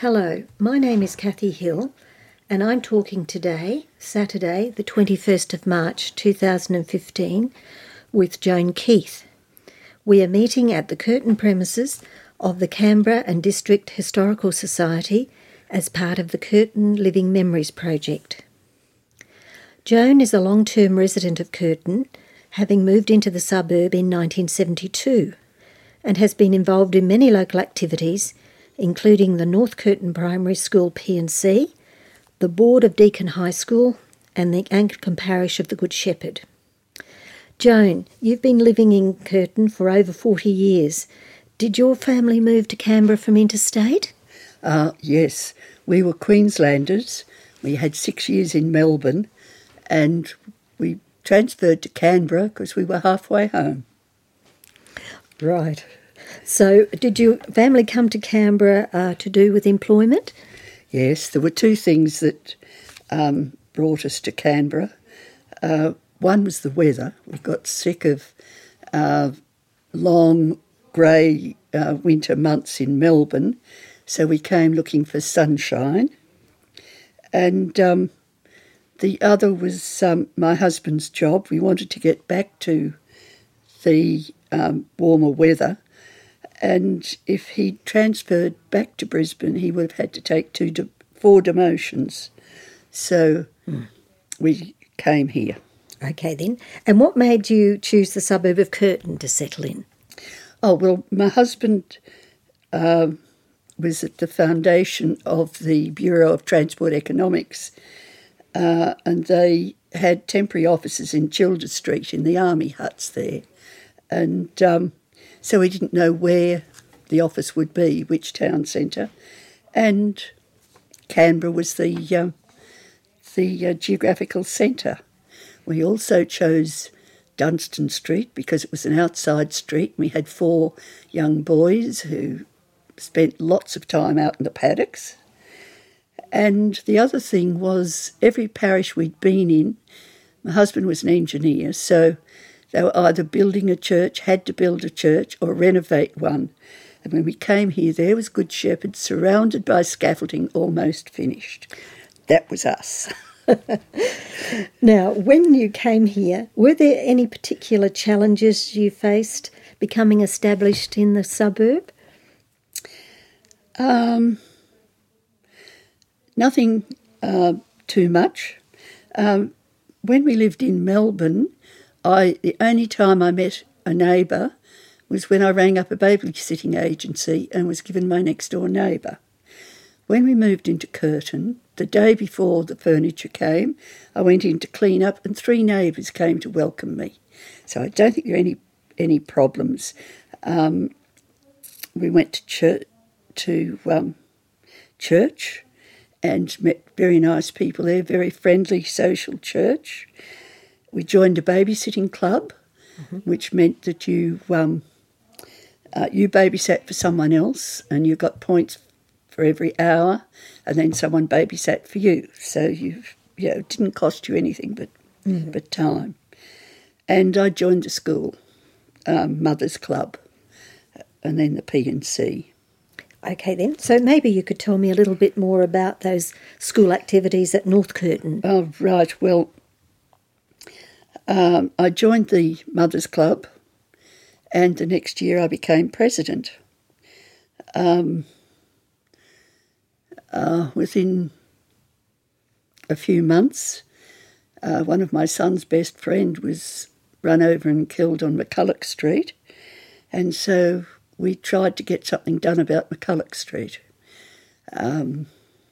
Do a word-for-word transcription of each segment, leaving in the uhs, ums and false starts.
Hello, my name is Kathy Hill and I'm talking today, Saturday the twenty-first of March two thousand fifteen, with Joan Keith. We are meeting at the Curtin premises of the Canberra and District Historical Society as part of the Curtin Living Memories project. Joan is a long-term resident of Curtin, having moved into the suburb in nineteen seventy-two, and has been involved in many local activities, including the North Curtin Primary School P and C, the Board of Deakin High School, and the Anglican Parish of the Good Shepherd. Joan, you've been living in Curtin for over forty years. Did your family move to Canberra from interstate? Uh, yes, we were Queenslanders. We had six years in Melbourne and we transferred to Canberra because we were halfway home. Right. So did your family come to Canberra uh, to do with employment? Yes, there were two things that um, brought us to Canberra. Uh, one was the weather. We got sick of uh, long, grey uh, winter months in Melbourne, so we came looking for sunshine. And um, the other was um, my husband's job. We wanted to get back to the um, warmer weather. And if he transferred back to Brisbane, he would have had to take two de- four demotions. So mm. we came here. Okay, then. And what made you choose the suburb of Curtin to settle in? Oh, well, my husband uh, was at the foundation of the Bureau of Transport Economics, uh, and they had temporary offices in Childers Street in the army huts there. And Um, So we didn't know where the office would be, which town centre. And Canberra was the, uh, the uh, geographical centre. We also chose Dunstan Street because it was an outside street. We had four young boys who spent lots of time out in the paddocks. And the other thing was every parish we'd been in, my husband was an engineer, so they were either building a church, had to build a church, or renovate one. And when we came here, there was Good Shepherd, surrounded by scaffolding, almost finished. That was us. Now, when you came here, were there any particular challenges you faced becoming established in the suburb? Um, nothing uh, too much. Um, when we lived in Melbourne, I, the only time I met a neighbour was when I rang up a babysitting agency and was given my next-door neighbour. When we moved into Curtin, the day before the furniture came, I went in to clean up and three neighbours came to welcome me. So I don't think there are any, any problems. Um, we went to church, to um, church and met very nice people there, very friendly, social church. We joined a babysitting club, mm-hmm. which meant that you um, uh, you babysat for someone else and you got points for every hour, and then someone babysat for you. So you, you know, it didn't cost you anything but mm-hmm. but time. And I joined the school, um, Mothers Club, and then the P and C. Okay then, so maybe you could tell me a little bit more about those school activities at North Curtin. Oh, right, well, Um, I joined the Mothers Club and the next year I became president. Um, uh, within a few months, uh, one of my son's best friend was run over and killed on McCulloch Street, and so we tried to get something done about McCulloch Street. Um,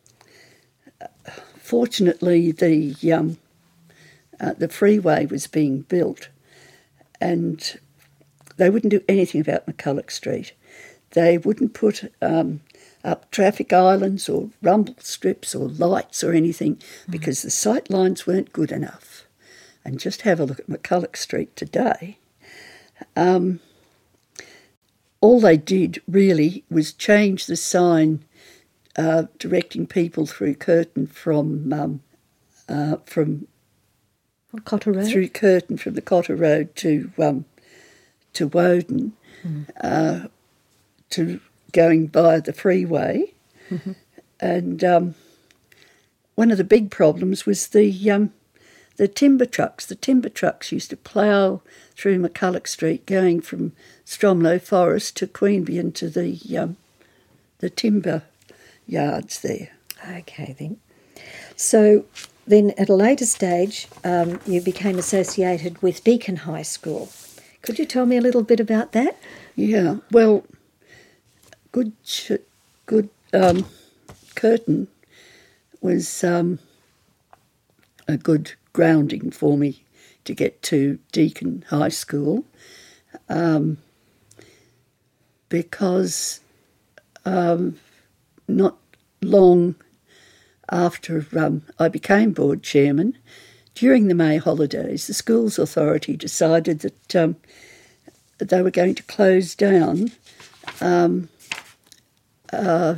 fortunately, the... Um, Uh, the freeway was being built and they wouldn't do anything about McCulloch Street. They wouldn't put um, up traffic islands or rumble strips or lights or anything mm. because the sight lines weren't good enough. And just have a look at McCulloch Street today. Um, all they did really was change the sign uh, directing people through Curtin from um, uh, from Cotter Road? Through Curtin from the Cotter Road to um, to Woden, mm. uh, to going by the freeway, mm-hmm. And um, one of the big problems was the um, the timber trucks. The timber trucks used to plough through McCulloch Street, going from Stromlo Forest to Queanbeyan to the um, the timber yards there. Okay, then. So then at a later stage, um, you became associated with Deakin High School. Could you tell me a little bit about that? Yeah, well, good, good um, Curtin was um, a good grounding for me to get to Deakin High School, um, because um, not long after um, I became board chairman, during the May holidays, the schools authority decided that um, they were going to close down um, uh,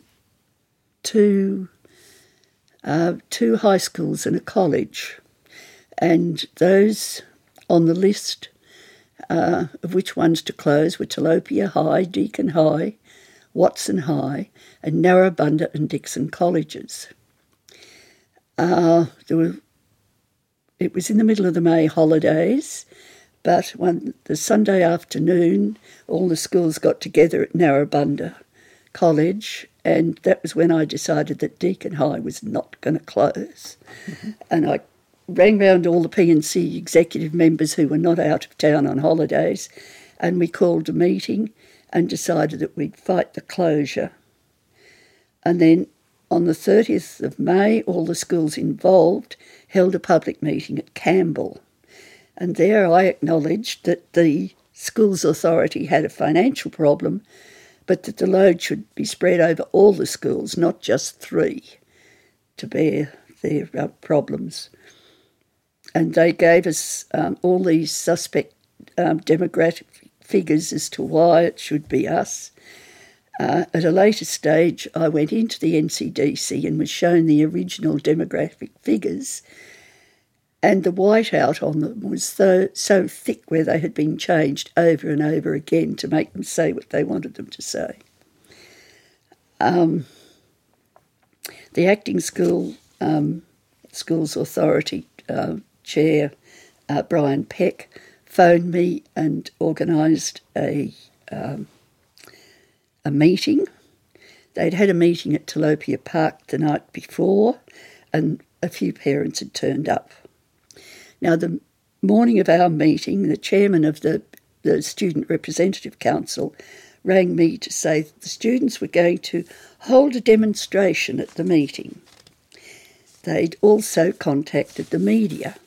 two, uh, two high schools and a college. And those on the list uh, of which ones to close were Tilapia High, Deakin High, Watson High, and Narrabundah and Dixon colleges. Uh, there were, it was in the middle of the May holidays, but one the Sunday afternoon, all the schools got together at Narrabundah College, and that was when I decided that Deakin High was not going to close. Mm-hmm. And I rang round all the P and C executive members who were not out of town on holidays, and we called a meeting and decided that we'd fight the closure. And then on the thirtieth of May, all the schools involved held a public meeting at Campbell. And there I acknowledged that the schools authority had a financial problem, but that the load should be spread over all the schools, not just three, to bear their uh, problems. And they gave us um, all these suspect um, demographic figures as to why it should be us. Uh, at a later stage, I went into the N C D C and was shown the original demographic figures, and the whiteout on them was so, so thick where they had been changed over and over again to make them say what they wanted them to say. Um, the acting school um, schools authority uh, chair, uh, Brian Peck, phoned me and organised a um, a meeting. They'd had a meeting at Tilapia Park the night before, and a few parents had turned up. Now, the morning of our meeting, the chairman of the, the Student Representative Council rang me to say that the students were going to hold a demonstration at the meeting. They'd also contacted the media.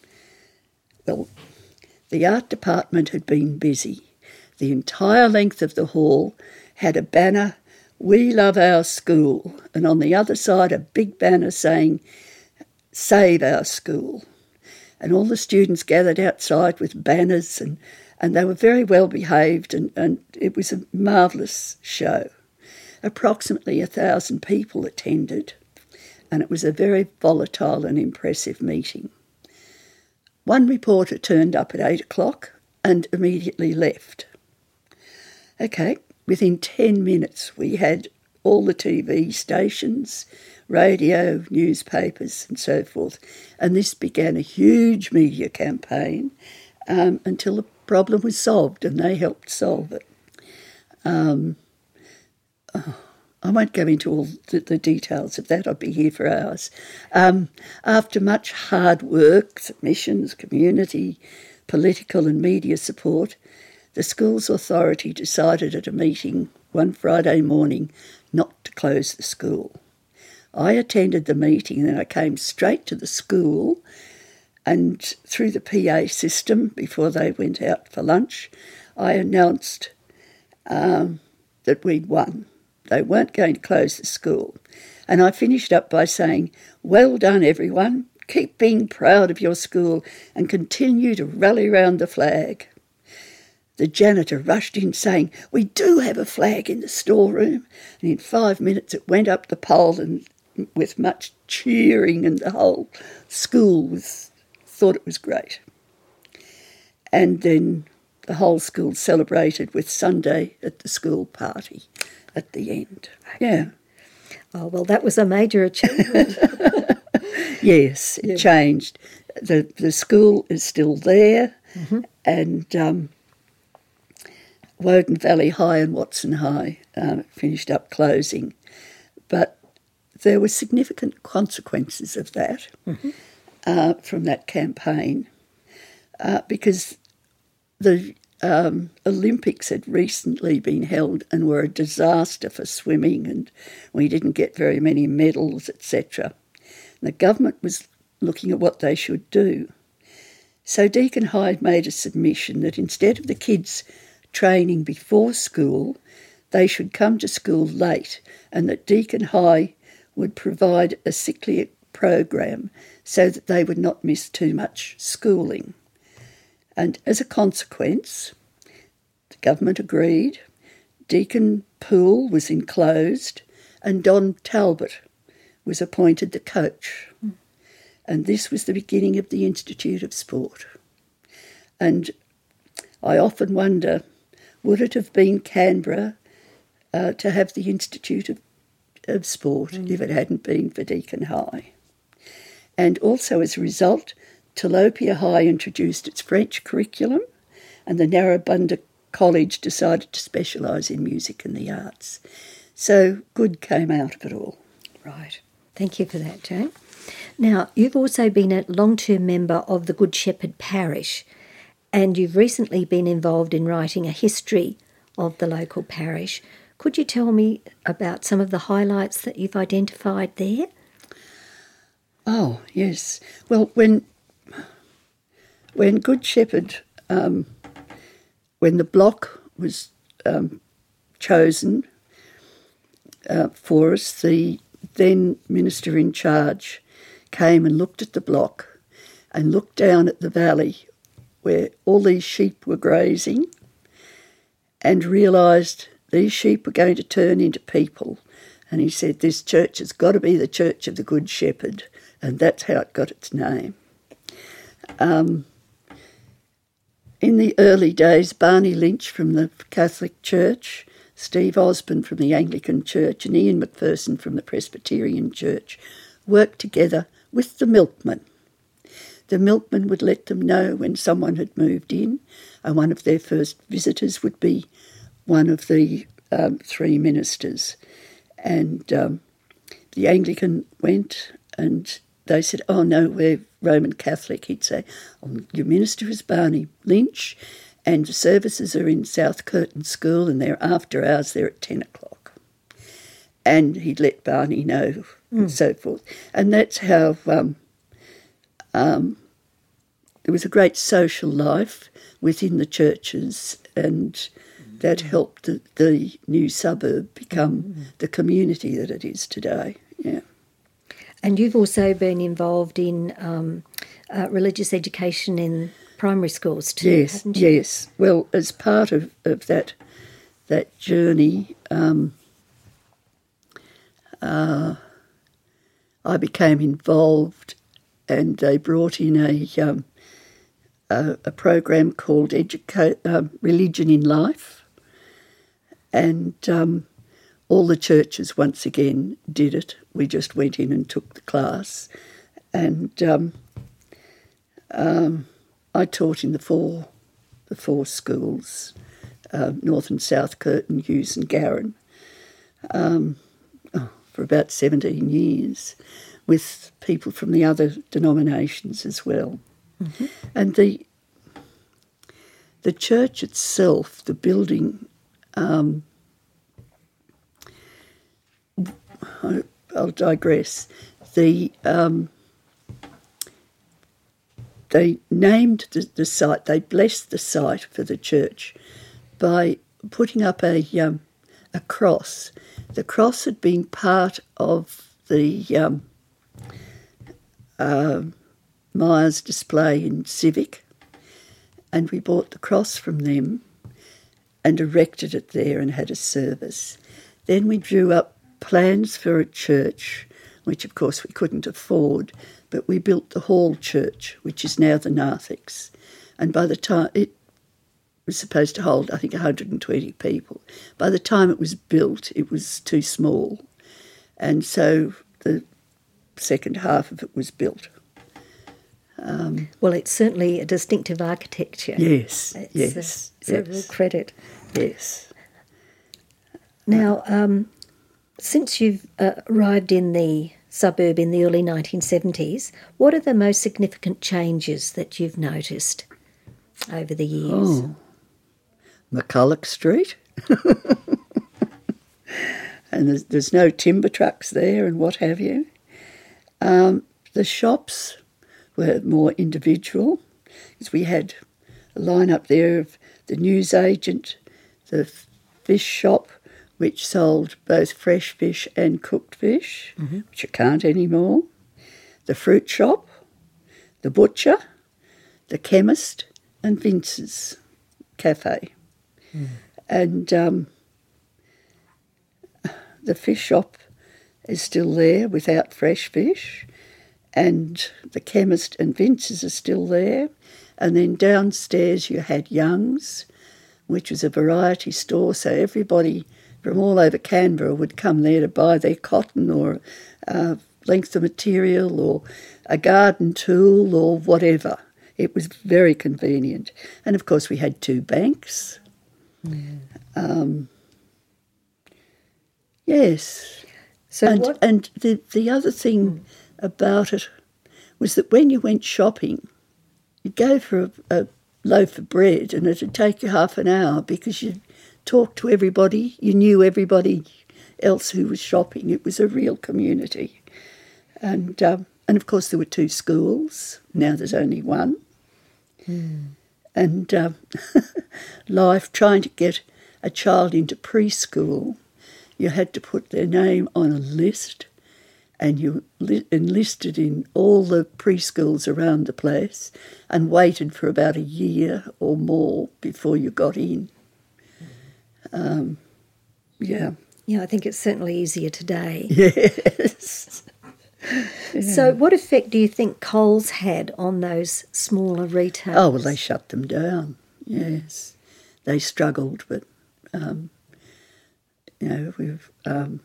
Well, the art department had been busy. The entire length of the hall had a banner, "We love our school," and on the other side a big banner saying, "Save our school." And all the students gathered outside with banners, and, and they were very well behaved, and, and it was a marvellous show. Approximately a thousand people attended, and it was a very volatile and impressive meeting. One reporter turned up at eight o'clock and immediately left. Okay, within ten minutes we had all the T V stations, radio, newspapers and so forth, and this began a huge media campaign um, until the problem was solved, and they helped solve it. Um, oh, I won't go into all the, the details of that, I'd be here for hours. Um, after much hard work, submissions, community, political and media support, the schools authority decided at a meeting one Friday morning not to close the school. I attended the meeting and then I came straight to the school, and through the P A system, before they went out for lunch, I announced um, that we'd won. They weren't going to close the school. And I finished up by saying, "Well done, everyone. Keep being proud of your school and continue to rally round the flag." The janitor rushed in saying, "We do have a flag in the storeroom." And in five minutes it went up the pole, and with much cheering, and the whole school was thought it was great. And then the whole school celebrated with Sunday at the school party at the end. Okay. Yeah. Oh, well, that was a major achievement. Yes, it Yeah. changed. The the school is still there, Mm-hmm. and um, Woden Valley High and Watson High uh, finished up closing. But there were significant consequences of that Mm-hmm. uh, from that campaign uh, because the um, Olympics had recently been held and were a disaster for swimming, and we didn't get very many medals, et cetera. The government was looking at what they should do. So Deakin High made a submission that instead of the kids training before school, they should come to school late, and that Deakin High would provide a sick leave program so that they would not miss too much schooling. And as a consequence, the government agreed, Deakin Pool was enclosed, and Don Talbot was appointed the coach. Mm. And this was the beginning of the Institute of Sport. And I often wonder, would it have been Canberra uh, to have the Institute of, of Sport mm. if it hadn't been for Deakin High? And also as a result, Telopia High introduced its French curriculum, and the Narrabundah College decided to specialise in music and the arts. So good came out of it all. Right. Thank you for that, Joan. Now, you've also been a long-term member of the Good Shepherd Parish, and you've recently been involved in writing a history of the local parish. Could you tell me about some of the highlights that you've identified there? Oh, yes. Well, when when Good Shepherd, um, when the block was um, chosen uh, for us, the then minister in charge came and looked at the block and looked down at the valley where all these sheep were grazing and realised these sheep were going to turn into people. And he said, this church has got to be the Church of the Good Shepherd, and that's how it got its name. Um, in the early days, Barney Lynch from the Catholic Church, Steve Osborne from the Anglican Church, and Ian Macpherson from the Presbyterian Church worked together with the milkmen. The milkmen would let them know when someone had moved in, and one of their first visitors would be one of the um, three ministers. And um, the Anglican went and they said, oh no, we're Roman Catholic. He'd say, oh, your minister is Barney Lynch, and the services are in South Curtin School, and they're after hours, they're at ten o'clock. And he'd let Barney know, mm. and so forth. And that's how um, um, there was a great social life within the churches, and that helped the, the new suburb become mm. the community that it is today. Yeah. And you've also been involved in um, uh, religious education in primary schools too, yes, haven't you? Yes. Well, as part of, of that that journey, um, uh, I became involved, and they brought in a um, a, a program called Educa- uh, Religion in Life, and um, all the churches once again did it. We just went in and took the class, and um, um, I taught in the four the four schools, uh, North and South Curtin, Hughes and Garran, um, oh, for about seventeen years, with people from the other denominations as well. Mm-hmm. And the the church itself, the building, um, I'll digress. The um, they named the, the site. They blessed the site for the church by putting up a um, a cross. The cross had been part of the um, uh, Myers display in Civic, and we bought the cross from them and erected it there and had a service. Then we drew up plans for a church, which of course we couldn't afford, but we built the Hall Church, which is now the Narthex. And by the time it was supposed to hold, I think, one hundred twenty people. By the time it was built, it was too small. and so the second half of it was built. Um, well, it's certainly a distinctive architecture. Yes, it's yes. A, it's yes. a real credit. Yes. Now, um, since you've uh, arrived in the suburb in the early nineteen seventies, what are the most significant changes that you've noticed over the years? Oh, McCulloch Street. And there's, there's no timber trucks there and what have you. Um, the shops were more individual, because we had a line up there of the newsagent, the fish shop, which sold both fresh fish and cooked fish, mm-hmm. which you can't anymore, the fruit shop, the butcher, the chemist, and Vince's cafe. Mm. And um, the fish shop is still there without fresh fish, and the chemist and Vince's are still there. And then downstairs you had Young's, which was a variety store, so everybody from all over Canberra would come there to buy their cotton or a length of material or a garden tool or whatever. It was very convenient. And, of course, we had two banks. Mm. Um, yes. So and what... and the, the other thing mm. about it was that when you went shopping, you'd go for a, a loaf of bread and it would take you half an hour because you'd talk to everybody. You knew everybody else who was shopping. It was a real community. And, um, and of course, there were two schools. Now there's only one. Mm. And um, life, trying to get a child into preschool, you had to put their name on a list, and you li- enlisted in all the preschools around the place and waited for about a year or more before you got in. Um, yeah. Yeah, I think it's certainly easier today. Yes. Yeah. So what effect do you think Coles had on those smaller retailers? Oh, well, they shut them down, yes. They struggled, but, um, you know, we've... Um,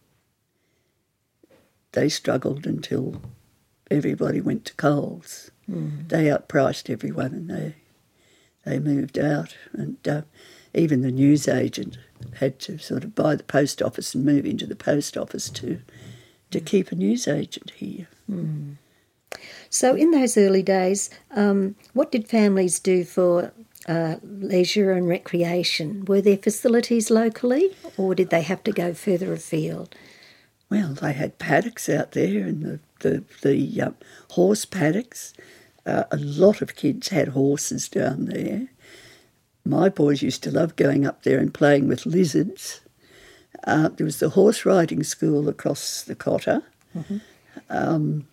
they struggled until everybody went to Coles. Mm. They outpriced everyone and they they moved out. And uh, even the newsagent had to sort of buy the post office and move into the post office to to keep a newsagent here. Mm. So in those early days, um, what did families do for uh, leisure and recreation? Were there facilities locally or did they have to go further afield? Well, they had paddocks out there and the, the, the uh, horse paddocks. Uh, a lot of kids had horses down there. My boys used to love going up there and playing with lizards. Uh, there was the horse riding school across the Cotter. Mm-hmm. Um,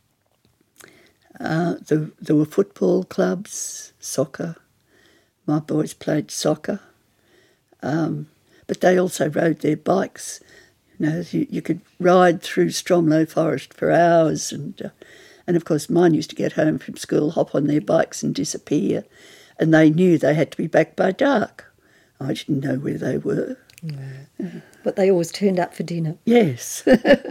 uh, the, there were football clubs, soccer. My boys played soccer. Um, but they also rode their bikes. You know, you, you could ride through Stromlo Forest for hours. And, uh, and, of course, mine used to get home from school, hop on their bikes and disappear. And they knew they had to be back by dark. I didn't know where they were. No. Uh, but they always turned up for dinner. Yes.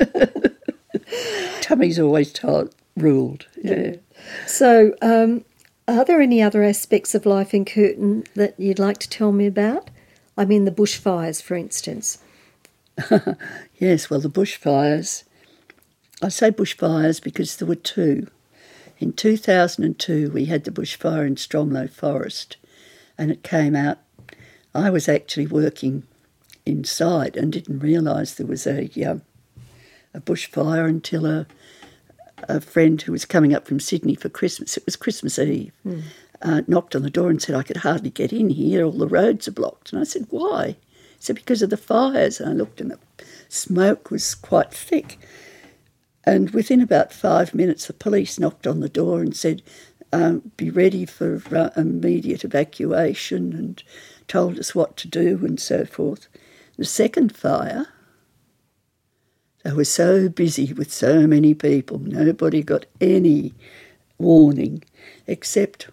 Tummy's always told, ruled. Yeah. So um, are there any other aspects of life in Curtin that you'd like to tell me about? I mean the bushfires, for instance. Yes, well, the bushfires, I say bushfires because there were two. In two thousand two, we had the bushfire in Stromlo Forest, and it came out. I was actually working inside and didn't realise there was a um, a bushfire until a, a friend who was coming up from Sydney for Christmas, it was Christmas Eve, mm. uh, knocked on the door and said, I could hardly get in here, all the roads are blocked. And I said, why? He said, because of the fires. And I looked and the smoke was quite thick. And within about five minutes, the police knocked on the door and said, um, be ready for uh, immediate evacuation, and told us what to do and so forth. The second fire, they were so busy with so many people, nobody got any warning except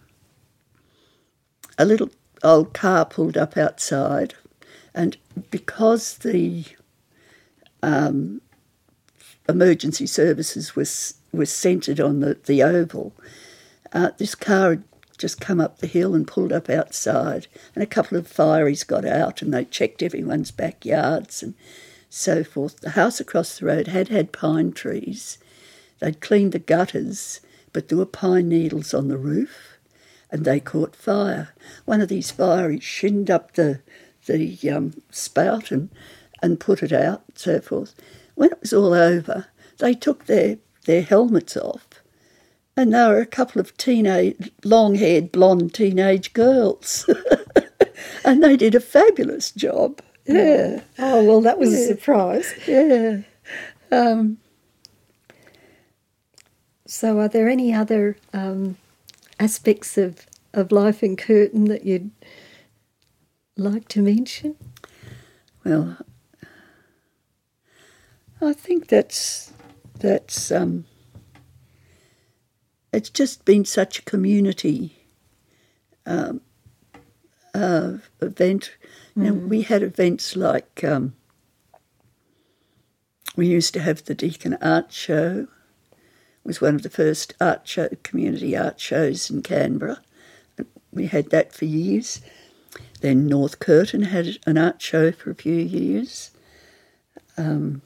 a little old car pulled up outside, and because the um, emergency services was was centred on the, the oval, uh, this car had just come up the hill and pulled up outside, and a couple of fireys got out and they checked everyone's backyards and so forth. The house across the road had had pine trees. They'd cleaned the gutters, but there were pine needles on the roof, and they caught fire. One of these fireys shinned up the the um, spout and, and put it out and so forth. When it was all over, they took their, their helmets off, and they were a couple of teenage, long-haired, blonde teenage girls. And they did a fabulous job. Yeah. Oh, well, that was yeah. a surprise. Yeah. Um, so are there any other um, aspects of, of life in Curtin that you'd like to mention? Well, I think that's that's um, it's just been such a community um, uh, event. Mm. You know, we had events like um, we used to have the Deakin Art Show. It was one of the first art show, community art shows in Canberra. We had that for years. Then North Curtin had an art show for a few years. Um,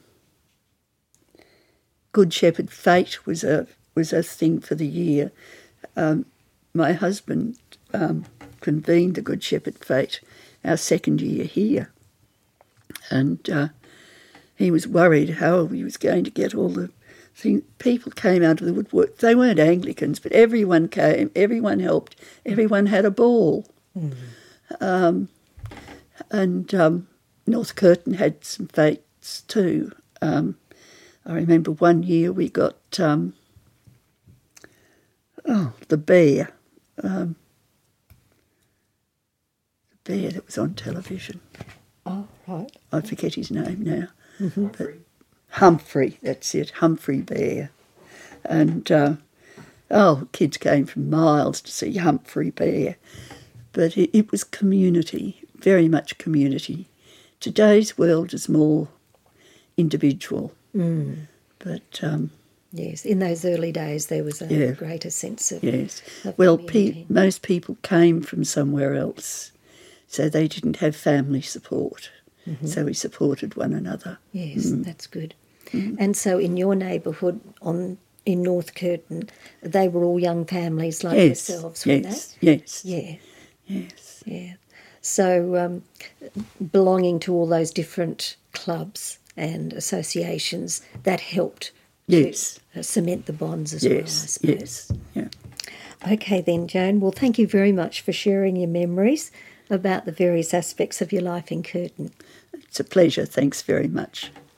Good Shepherd Fete was a was a thing for the year. Um, my husband um, convened the Good Shepherd Fete our second year here, and uh, he was worried how he was going to get all the things. People came out of the woodwork. They weren't Anglicans, but everyone came. Everyone helped. Everyone had a ball. Mm. Um, and um, North Curtin had some fetes too. Um, I remember one year we got um, oh the bear, um, the bear that was on television. Oh, right. I forget his name now. Mm-hmm. But Humphrey, that's it, Humphrey Bear. And, uh, oh, kids came from miles to see Humphrey Bear. But it, it was community, very much community. Today's world is more individual. Mm. But um, yes, in those early days there was a yeah, greater sense of yes. Of well, pe- most people came from somewhere else, so they didn't have family support. Mm-hmm. So we supported one another. Yes, mm. that's good. Mm. And so in your neighbourhood on in North Curtin, they were all young families like yes, yourselves, yes, weren't they? Yes, yeah, yes, yeah. So um, belonging to all those different clubs and associations, that helped yes. to cement the bonds as yes, well, I suppose. Yes, yeah. Okay then, Joan. Well, thank you very much for sharing your memories about the various aspects of your life in Curtin. It's a pleasure. Thanks very much.